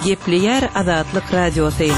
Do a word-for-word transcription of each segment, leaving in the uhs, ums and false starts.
Gepleyer Azatlyk Radiosu.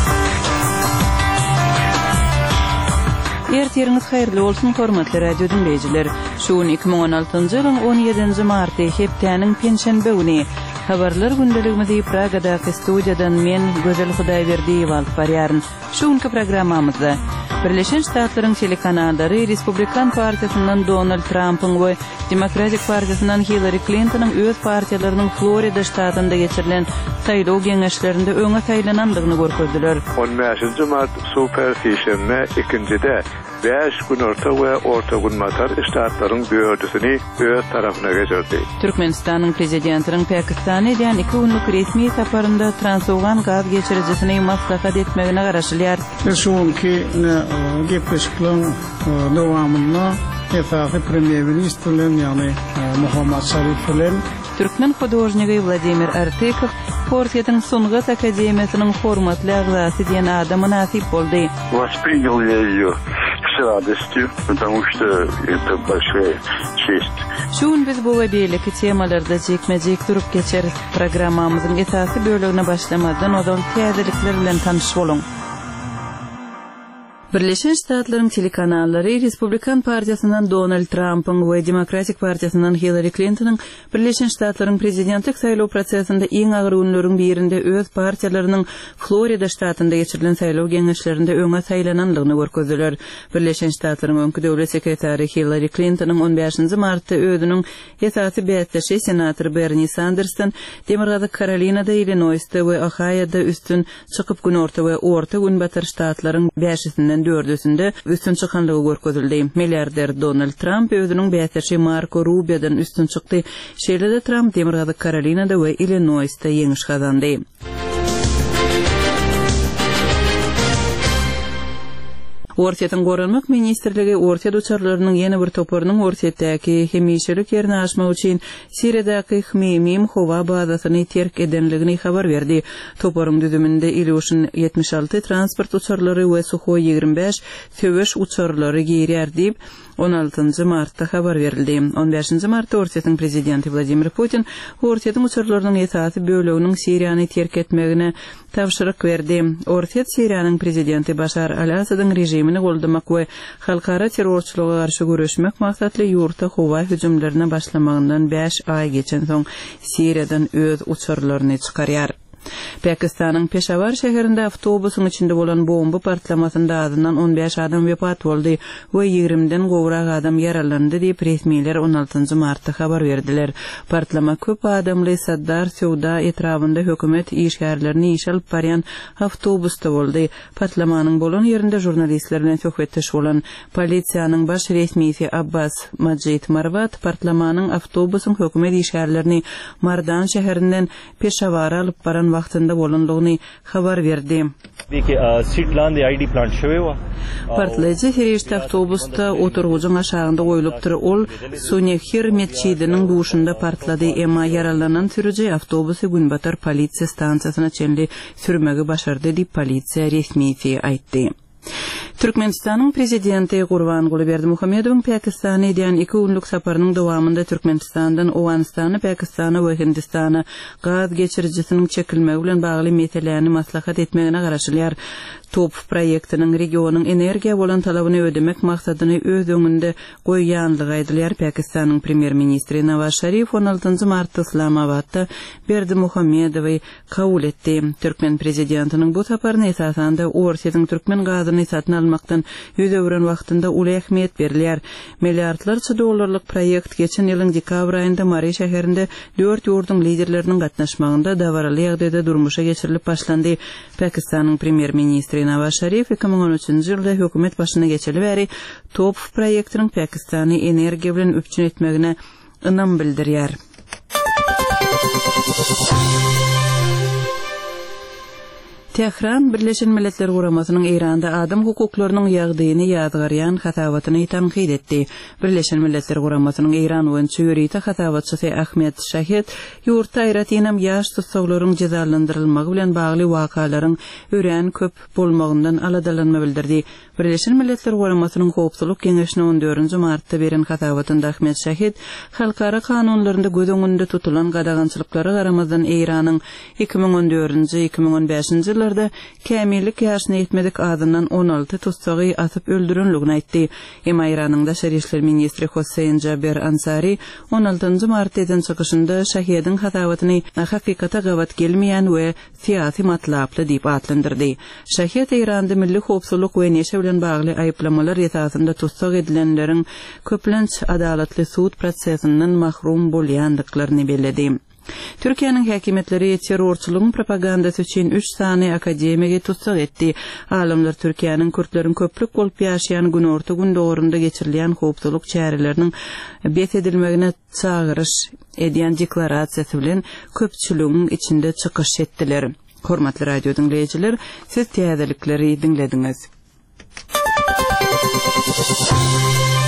Ertiriniz hayırlı olsun hormatly radio dinleyijiler. Şuun iki ming on altyncı ýylyň on ýedinji marty hepdeniň penşenbe güni habarlar gündeligimizi Pragada studiýadan men Gözel Hudaýberdiýew alyp barýaryn. Şuňky programmamyzda Birleşen Ştatlaryň telekanallary Respublikan partiýasyndan Donald Trump'yň we Demokratik partiýasyndan Hillary Clinton'yň öz partiýalarynyň Florida ştatynda geçirilen saýlaw geňeşlerinde öňe saýlanandygyny görkezdiler. on beşinji mart super seçimine ikincide beş gün orta we orta gün matar ştatlaryň böýürdüsini öz tarapyna geçirdi. Türkmenistanyň prezidentiniň Pakistana diýen iki günlük resmi saparynda transowgan gaz geçiricisini maslahat etmegine garaşylýar. Şuňky gepleşikliň dowamynda Efendim Premier Minister yani Muhammad Şarif bilen Türkmen hodojnygy Vladimir Artikov Portiýatyň Sungat Akademiýasynyň hormatly agzasy diýen adama nasip boldy. Воспринял я её с радостью, потому что это большая честь. Şuň biz bu we beýleki temalarda jekmejek durup geçer programmamyzyň esasy bölügine başlamadan ozal täzelikler bilen tanyş boluň. Birleşen Ştatlaryň telekanallary Respublikan partiýasyndan Donald Trump'yň we Demokratik partiýasyndan Hillary Clinton'yň Birleşen Ştatlaryň prezidentlik saýlaw prosesinde iň agyr günleriň birinde öz partiýalarynyň Florida ştatynda geçirilen saýlaw geňeşlerinde öňe saýlanandygyny görkezdiler. Birleşen Ştatlaryň öňkü döwlet sekretary Hillary Clinton'yň on beşinji martda özüniň esasy beýleşi senator Bernie Sanders'tan Demokratik Carolina'da, Illinois'ta we Ohio'da üstün çykyp gün orta we orta gün batar ştatlaryň beşisinden dördüsünde üstün çıkanlygy görkezildi. Milliarder Donald Trump özüniň beýleşi Marco Rubio'dan üstün çykdy. Şeýle Trump Demokratik Carolina'da we Illinois'ta ýeňiş gazandy. Ortiýatyň Goranmak ministrligi Ortiýa uçarlarynyň ýene bir toparynyň Ortiýadäki hemişelik ýerini aşmak üçin Siriýadaky Hmeymim howa bazasyny terk edenligini habar berdi. Toparyň düzüminde Ilyushin ýetmiş alty transport uçarlary we Sukhoi ýygrimi beş söwüş uçarlary giýerýär diýip on altynjy martda habar berildi. on beşinji martda Ortiýatyň prezidenti Vladimir Putin Ortiýatyň uçarlarynyň esasy bölüginiň Siriýany terk etmegine tapşyryk berdi. Ortiýat Siriýanyň prezidenti Başar al-Asadyň rejimini goldamak we halkara terrorçylyga garşy görüşmek maksatly ýurtda howa hüjümlerine başlamagyndan beş ay geçen soň Siriýadan öz uçarlaryny çykarýar. Pakistanyň Peshawar şäherinde awtobusyň içinde bolan bomba partlamasynda adydan on beş adam wepat boldy we ýigrimiden gowrak adam yaralandy diýip resmiler on altynjy martda habar berdiler. Partlama köp adamly Saddar Sowda etrafynda hökümet işgärlerini iş alyp barýan awtobusda boldy. Partlamanyň bolan ýerinde jurnalistler bilen söhbetdeş bolan polisiýanyň baş resmisi Abbas Majid Marvat partlamanyň awtobusyň hökümet işgärlerini Mardan şäherinden Peshawara alyp baran wagtynda bolanlygyny habar berdi. Partlaýjy herişde awtobusda oturgucyň aşagynda goýulypdyr. Ol Sunehir mesçidiniň duşunda partlady, emma yaralanan sürüji awtobusy Günbatar polisiýa stansiýasyna çenli sürmegi başardy diýip polisiýa resmisi aýtdy. Türkmenistanyň prezidenti Gurbanguly Berdimuhammedowyň Pakistana diýen iki günlük saparynyň dowamında Türkmenistandan Owganistana, Pakistana we Hindistana gaz geçiricisiniň çekilmegi bilen bagly meselelerini maslahat etmegine garaşylýar. Top proyektiniň regionyň energiýa bolan talabyny ödemek maksadyny öz öňünde goýýanlygy aýdylýar. Pakistanyň premier ministri Nawaz Sharif on altynjy martda Islamabadda Berdimuhammedowy kabul etdi. Türkmen prezidentiniň bu saparyna esasanda Ortiýatyň türkmen gazyny satyn almakdan ýüz öwren wagtynda uly ähmiýet berilýär. Milliardlarça dollarlyk proyekt geçen ýylyň dekabr aýynda Mari şäherinde dört ýurdun liderleriniň gatnaşmagynda dawaraly ýagdaýda durmuşa geçirilip başlandy. Pakistanyň premier ministri Nawaz Sharif iki ming on üçinji ýylda hökümet başyna geçeli bäri top proyektiniň Pakistany energiýa bilen öpçün etmegine ynam bildirýär. Tehran Birleşen Milletler Guramasynyň Iranda adam hukuklarynyň ýagdaýyny ýadgarýan hatawatyny tanqid etdi. Birleşen Milletler Guramasynyň Iran öňçü ýürüýte hatawatçysy Ahmet Şahid ýurtda aýratynam ýaş tutsaglaryň cezalandyrylmagy bilen bagly wakalaryň ören köp bolmagyndan aladalanma bildirdi. Birleşen Milletler Guramasının Howpsuzlyk Geňeşine on dördünji martda beren hatabatynda Ahmet Şahid halkara kanunlarynda göz öňünde tutulan gadagançylyklara garamazdan Eýranyň iki ming on dördünji iki ming on beşinji ýyllarda kämillik ýaşyna ýetmedik adından on alty tutsagy atyp öldürenligini aýtdy. Hem Eýranyň Daşary işler ministri Hossein Jaber Ansari on altynjy mart eden çykyşynda Şahidiň hatabatyny hakykata gabat gelmeýän we siýasy matlaply diýip atlandyrdy. Şahid Eýranda milli howpsuzlyk we neşe bilen bagly aýplamalar ýetagynda tutsak edilenleriň köplenç adalatly suud prosesinden mahrum bolýandyklaryny bellädi. Türkiýanyň häkimetleri terrorçylygyň propagandasy üçin üç sany akademiyage tutsak etdi. Alimler Türkiýanyň Kürtleriň köplük bolup ýaşaýan günorta gün dogurunda geçirilen howpsuzlyk çärelerini bet edilmegine çağırış edýän deklarasiýasy bilen köpçüligiň içinde çykyş etdiler. Hormatly radio dinleýijiler, siz täzelikleri dinlediňiz.